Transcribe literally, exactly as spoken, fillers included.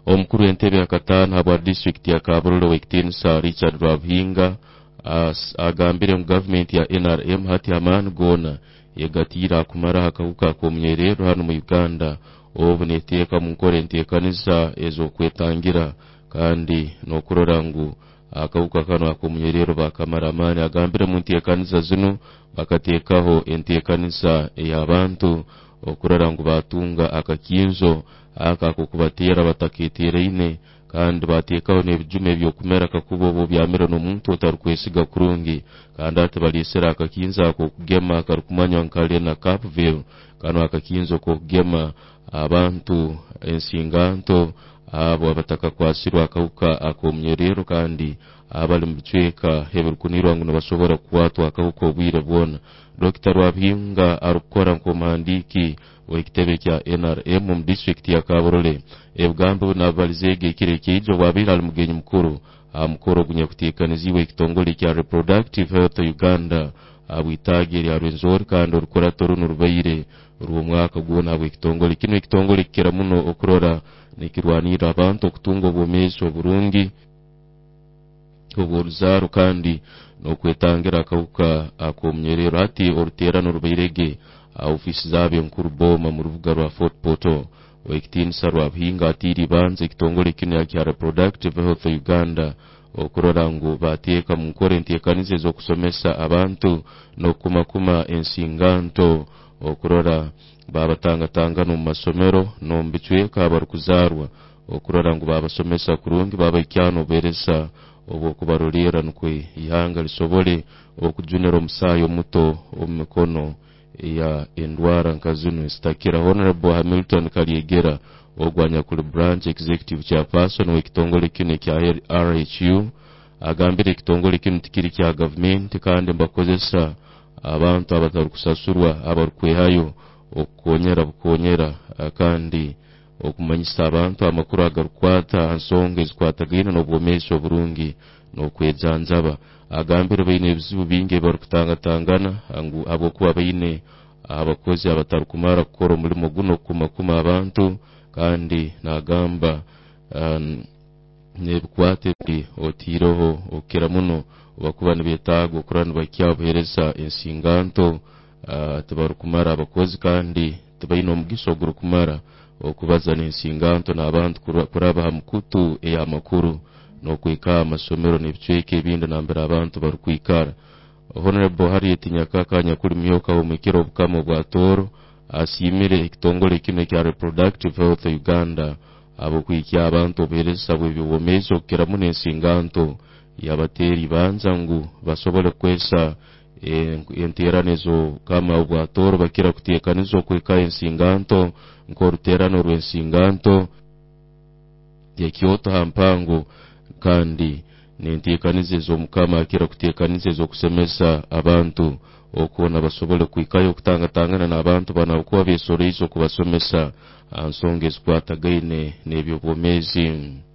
omukuru w'entebe akatano habwa district ya Kaburule wekitinisa Richard Rwabhinga agambire mu government ya N R M hati amani gona yegatira kumara akawuka k'omunyerero hano mu Uganda obu neteka mu nkora entekaniza ezo kwetangira kandi n'okurora ngu akawuka kano ak'omunyerero bakamara amani. Agambire mu ntekaniza zino bakatekaho entekaniza ey'abantu okurora ngu batunga akakinzo akako kubatera bataketereine kandi batekaho n'ebijume by'okumera kakubo bo byamera n'omuntu otarukwesiga kurungi kandi ate balisera akakinza ako kugema karukumanya nkale na Capville kano akakinzo ko kugema abantu ensinganto abo abataka kwasirwa akawuka ak'omunyerero kandi abali mu bicweka heburukunirwa ngo bashobora kuwatwa akawuka obwire bwona. Doctor Rwabhinga arukora nkomandiki w'ekitebe kya N R M mu district ya Kaburule ebugambo nabalizege kirekejo wabira ali mugenyi mukuru amukoro gunye kutekaniziwe ekitongole kya Reproductive Health Uganda abwitagiri arwenzori kandi orukora toru n'urubayire ruwo mwaka gwona abo ekitongole kino ekitongole kikera muno okurora nikirwanira abantu okutunga obumeso burungi oburuzaru kandi n'okwetangira akawuka ak'omunyerero hati oruterano rubayirege ofisi zabe nkuru boma mu rubuga rwa Fort Portal wekitinisa Rwabhinga atiri banze ekitongole kino kya Reproductive Health Uganda okurora ngo bateka mu nkora entekanize zo kusomesa abantu no kumakuma ensinganto okurora babatangatanga no masomero no mbicweka abarukuzarwa okurora ngo babasomesa kurungi babakyano beresa obo kubarolera nkwe ihanga lisobole okujunera omusayo muto omikono ya endwara nkazino stakira. Honorable Hamilton Kaliegera ogwanya kuli branch executive chairperson w'ekitongole kino kya R H U agambire ekitongole kino tikiri kya government kandi mbakozesa abantu abatarukusasurwa abarukwehayo okonyera bukonyera kandi okumanyisa abantu amakuru agarukwata ansonga ezikwatagina n'obwomeso burungi n'okwejanjaba. Agambire baine ebizibu bingi barukutangatangana angu abo kuba baine abakozi abatarukumara kukora omulimo guno kumakuma abantu kandi nagamba um, nebikwate bi otiroho okera muno bakuba nibetago kurana bakyabuhereza ensinganto uh, tabarukumara abakozi kandi tabaine omugiso gurukumara okubaza n'ensinganto n'abantu kuraba hamukutu eya makuru n'okwika amasomero n'ebicweke ebindi nambere abantu barukwikara. Honorable Harriet Nyakaka nyakuri myoka omukiro obukamo bwa toro asimire ekitongole kino kya Reproductive Health Uganda abo kwikya abantu oberesa bwe bibomezo kera mu n'ensinganto yabateri banza ngu basobole kwesa enteranezo kama obwa toro bakira kutekanizo kwika ensinganto nkoruterano rw'ensinganto yakyoto hampango kandi nentekanize zo mukama akira kutekanize zo kusemesa abantu okubona basobole kwikayo kutangatangana n'abantu bana okuba besoreizo kubasomesa ansonga ezikwatagaine n'ebyo bwomezi.